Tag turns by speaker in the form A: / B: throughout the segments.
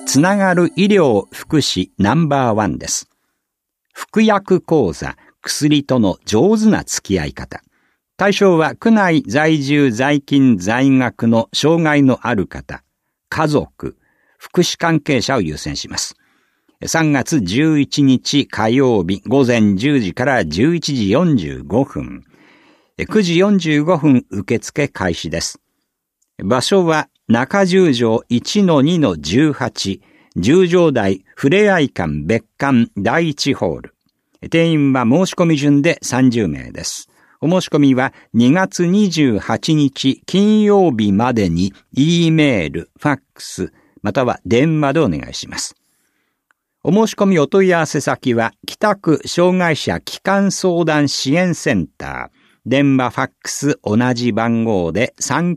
A: つながる医療福祉No.1です。服薬講座、薬との上手な付き合い方。対象は区内在住在勤在学の障害のある方、家族、福祉関係者を優先します。3月11日火曜日午前10時から11時45分。9時45分受付開始です。場所は中十条 1-2-18 十条台ふれあい館別館第1ホール。定員は申し込み順で30名です。お申し込みは2月28日金曜日までに E メール、ファックス、または電話でお願いします。お申し込みお問い合わせ先は北区障害者基幹相談支援センター。電話ファックス同じ番号で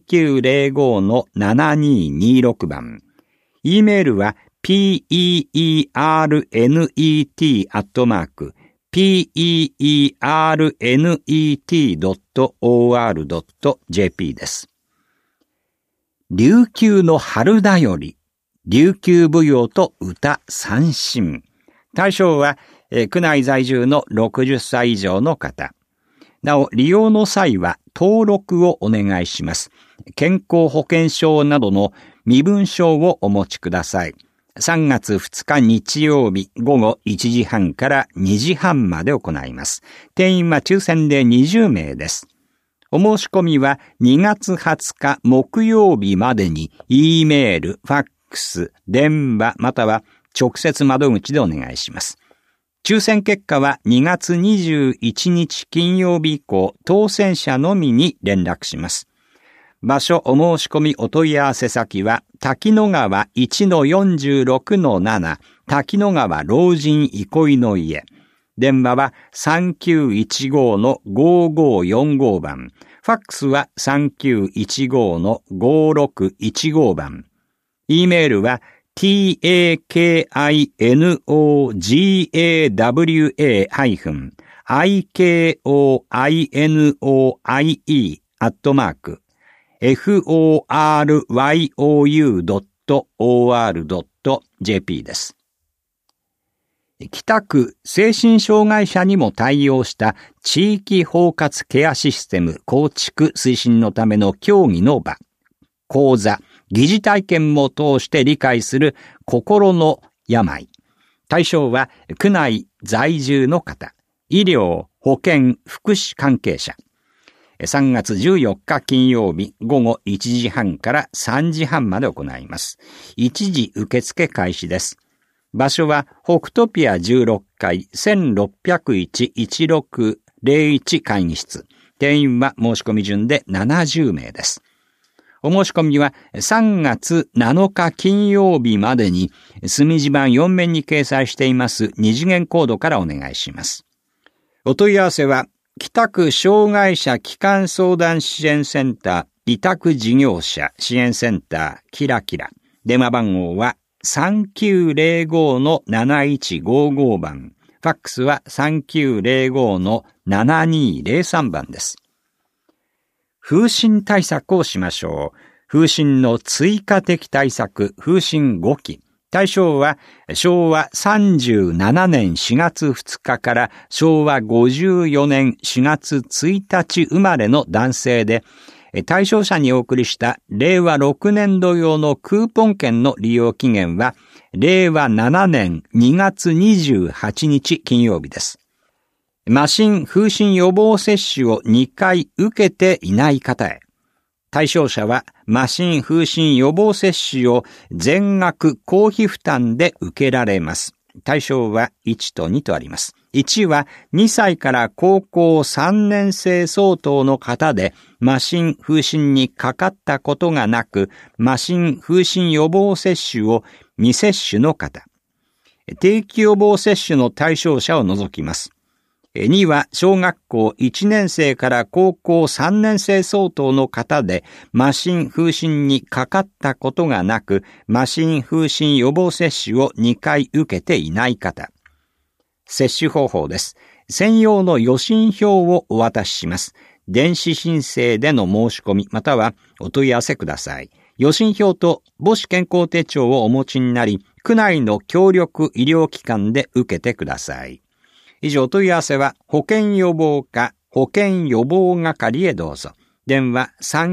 A: 3905-7226 番。E メールは peernet.peernet.or.jp です。琉球の春だより、琉球舞踊と歌三線。対象は、区内在住の60歳以上の方。なお、利用の際は登録をお願いします。健康保険証などの身分証をお持ちください。3月2日日曜日午後1時半から2時半まで行います。定員は抽選で20名です。お申し込みは2月20日木曜日までに E メール、ファックス、電話または直接窓口でお願いします。抽選結果は2月21日金曜日以降、当選者のみに連絡します。場所お申し込みお問い合わせ先は、滝野川 1-46-7 滝野川老人憩いの家。電話は 3915-5545 番。ファックスは 3915-5615 番。E メールはtakinoja-foryu.org.jp です。北区精神障害者にも対応した地域包括ケアシステム構築推進のための協議の場、講座、疑似体験も通して理解する心の病。対象は区内在住の方、医療、保健、福祉関係者。3月14日金曜日午後1時半から3時半まで行います。1時受付開始です。場所は北トピア16階 1601-1601 会議室。定員は申し込み順で70名です。お申し込みは3月7日金曜日までに墨字盤4面に掲載しています二次元コードからお願いします。お問い合わせは北区障害者基幹相談支援センター委託事業者支援センターキラキラ。電話番号は 3905-7155 番。ファックスは 3905-7203 番です。風疹対策をしましょう。風疹の追加的対策、風疹5期。対象は昭和37年4月2日から昭和54年4月1日生まれの男性で、対象者にお送りした令和6年度用のクーポン券の利用期限は令和7年2月28日金曜日です。麻疹風疹予防接種を2回受けていない方へ。対象者は麻疹風疹予防接種を全額公費負担で受けられます。対象は1と2とあります。1は2歳から高校3年生相当の方で麻疹風疹にかかったことがなく、麻疹風疹予防接種を未接種の方。定期予防接種の対象者を除きます。2は小学校1年生から高校3年生相当の方で麻疹風疹にかかったことがなく、麻疹風疹予防接種を2回受けていない方。接種方法です。専用の予診票をお渡しします。電子申請での申し込みまたはお問い合わせください。予診票と母子健康手帳をお持ちになり、 区内の協力医療機関で受けてください。以上、問い合わせは保健予防課保健予防係へどうぞ。電話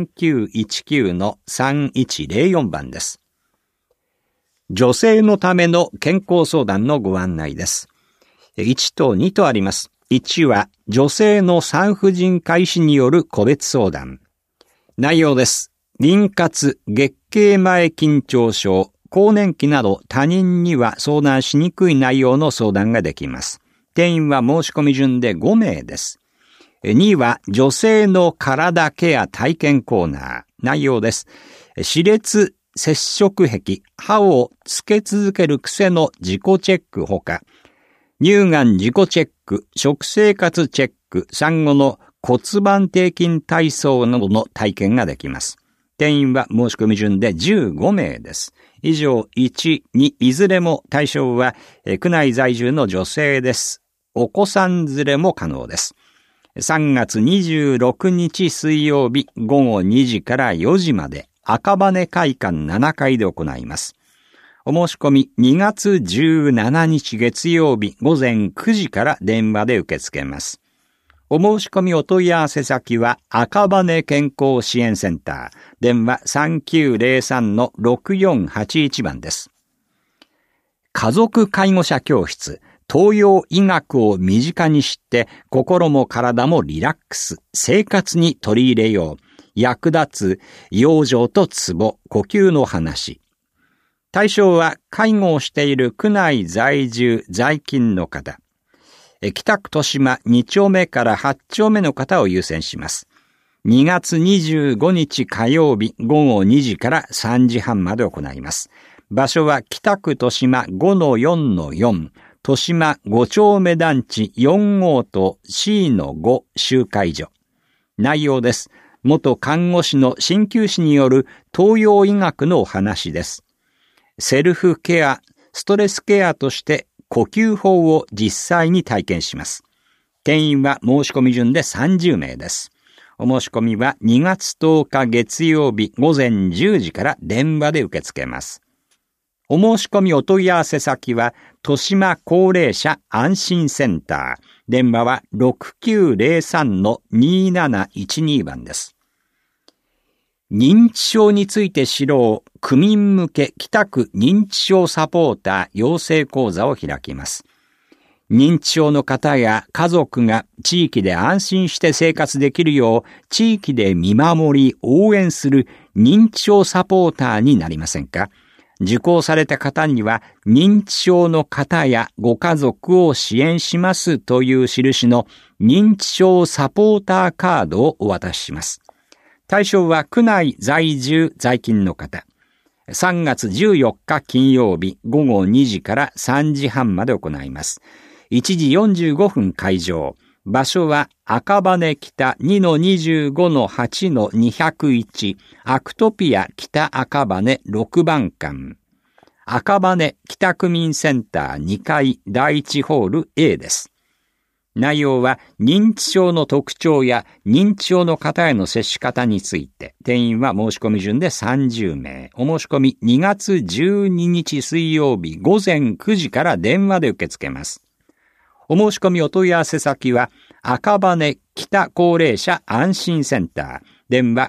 A: 3919-3104 番です。女性のための健康相談のご案内です。1と2とあります。1は女性の産婦人科医師による個別相談。内容です。妊活、月経前緊張症、更年期など他人には相談しにくい内容の相談ができます。定員は申し込み順で5名です。2は女性の体ケア体験コーナー。内容です。歯列接触壁、歯をつけ続ける癖の自己チェックほか、乳がん自己チェック、食生活チェック、産後の骨盤底筋体操などの体験ができます。定員は申し込み順で15名です。以上、1、2、いずれも対象は区内在住の女性です。お子さん連れも可能です。3月26日水曜日午後2時から4時まで赤羽会館7階で行います。お申し込み2月17日月曜日午前9時から電話で受け付けます。お申し込みお問い合わせ先は赤羽健康支援センター、電話 3903-6481 番です。家族介護者教室、東洋医学を身近に知って心も体もリラックス、生活に取り入れよう、役立つ養生とツボ、呼吸の話。対象は介護をしている区内在住在勤の方。北区豊島2丁目から8丁目の方を優先します。2月25日火曜日午後2時から3時半まで行います。場所は北区豊島 5-4-4、豊島5丁目団地4号と C-5 集会所。内容です。元看護師の鍼灸師による東洋医学のお話です。セルフケア、ストレスケアとして呼吸法を実際に体験します。定員は申し込み順で30名です。お申し込みは2月10日月曜日午前10時から電話で受け付けます。お申し込みお問い合わせ先は豊島高齢者安心センター。電話は 6903-2712 番です。認知症について知ろう、区民向け北区認知症サポーター養成講座を開きます。認知症の方や家族が地域で安心して生活できるよう、地域で見守り、応援する認知症サポーターになりませんか？受講された方には、認知症の方やご家族を支援しますという印の認知症サポーターカードをお渡しします。対象は区内在住在勤の方。3月14日金曜日午後2時から3時半まで行います。1時45分開場。場所は赤羽北 2-25-8-201 アクトピア北赤羽6番館。赤羽北区民センター2階第1ホール A です。内容は認知症の特徴や認知症の方への接し方について、定員は申し込み順で30名。お申し込み2月12日水曜日午前9時から電話で受け付けます。お申し込みお問い合わせ先は赤羽北高齢者安心センター。電話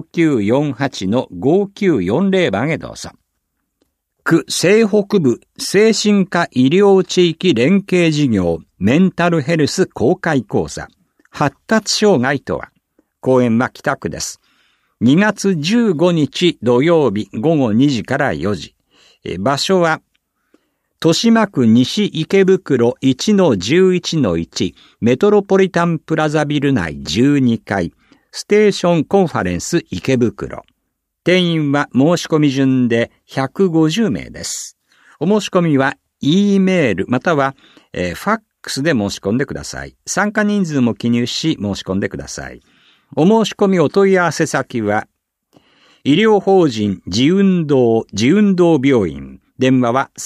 A: 5948-5940 番へどうぞ。区西北部精神科医療地域連携事業メンタルヘルス公開講座。発達障害とは。講演は北区です。2月15日土曜日午後2時から4時。場所は豊島区西池袋 1-11-1 メトロポリタンプラザビル内12階ステーションコンファレンス池袋。定員は申し込み順で150名です。お申し込みは E メールまたは、ファックスで申し込んでください。参加人数も記入し申し込んでください。お申し込みお問い合わせ先は医療法人自運動病院。電話は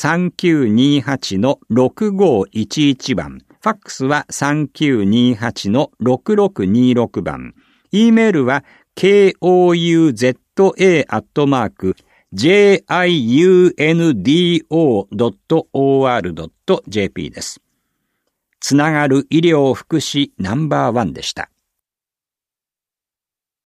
A: 3928-6511 番。ファックスは 3928-6626 番。E メールはKOUZA@gmail.com jiundo.or.jp です。つながる医療福祉No.1でした。